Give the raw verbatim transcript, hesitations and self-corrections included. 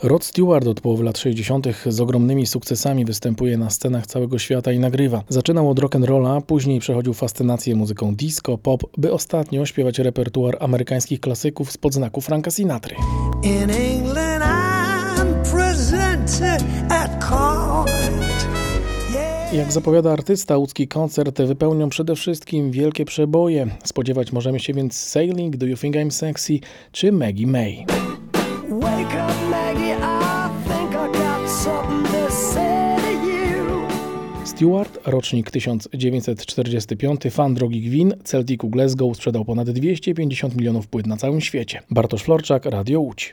Rod Stewart od połowy lat sześćdziesiątych z ogromnymi sukcesami występuje na scenach całego świata i nagrywa. Zaczynał od rock'n'rolla, później przechodził fascynację muzyką disco, pop, by ostatnio śpiewać repertuar amerykańskich klasyków spod znaku Franka Sinatry. In England I'm presented at court. Jak zapowiada artysta, łódzki koncert wypełnią przede wszystkim wielkie przeboje. Spodziewać możemy się więc Sailing, Do You Think I'm Sexy czy Maggie May. Wake up, Maggie, I think I got something to say to you. Stewart, rocznik tysiąc dziewięćset czterdziesty piąty, fan drogich win, Celticu Glasgow, sprzedał ponad dwieście pięćdziesiąt milionów płyt na całym świecie. Bartosz Florczak, Radio Łódź.